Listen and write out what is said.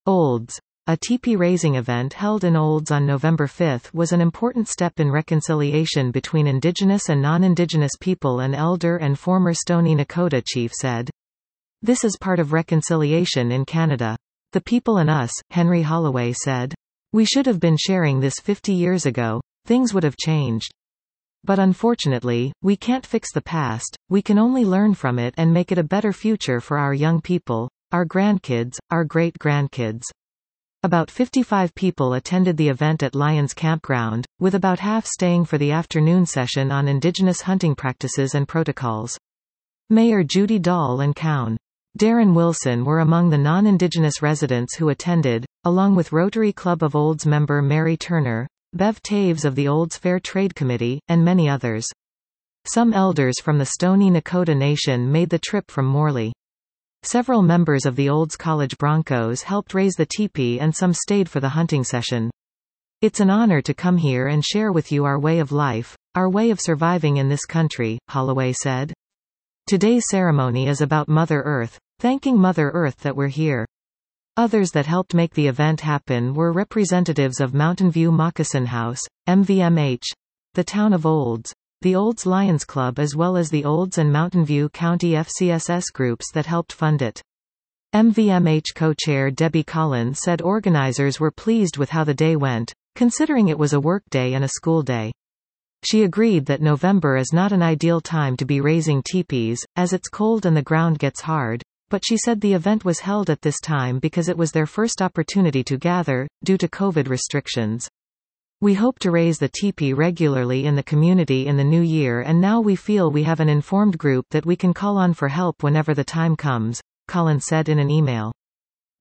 Olds. A teepee raising event held in Olds on November 5 was an important step in reconciliation between Indigenous and non-Indigenous people, an elder and former Stoney Nakoda chief said. This is part of reconciliation in Canada. The people and us, Henry Holloway said. We should have been sharing this 50 years ago. Things would have changed. But unfortunately, we can't fix the past, we can only learn from it and make it a better future for our young people, our grandkids, our great-grandkids. About 55 people attended the event at Lions Campground, with about half staying for the afternoon session on Indigenous hunting practices and protocols. Mayor Judy Dahl and Coun. Darren Wilson were among the non-Indigenous residents who attended, along with Rotary Club of Olds member Mary Turner, Bev Taves of the Olds Fair Trade Committee, and many others. Some elders from the Stoney Nakoda Nation made the trip from Morley. Several members of the Olds College Broncos helped raise the teepee and some stayed for the hunting session. It's an honor to come here and share with you our way of life, our way of surviving in this country, Holloway said. Today's ceremony is about Mother Earth, thanking Mother Earth that we're here. Others that helped make the event happen were representatives of Mountain View Moccasin House, MVMH, the town of Olds, the Olds Lions Club, as well as the Olds and Mountain View County FCSS groups that helped fund it. MVMH co-chair Debbie Collins said organizers were pleased with how the day went, considering it was a work day and a school day. She agreed that November is not an ideal time to be raising teepees, as it's cold and the ground gets hard, but she said the event was held at this time because it was their first opportunity to gather, due to COVID restrictions. We hope to raise the teepee regularly in the community in the new year, and now we feel we have an informed group that we can call on for help whenever the time comes, Collins said in an email.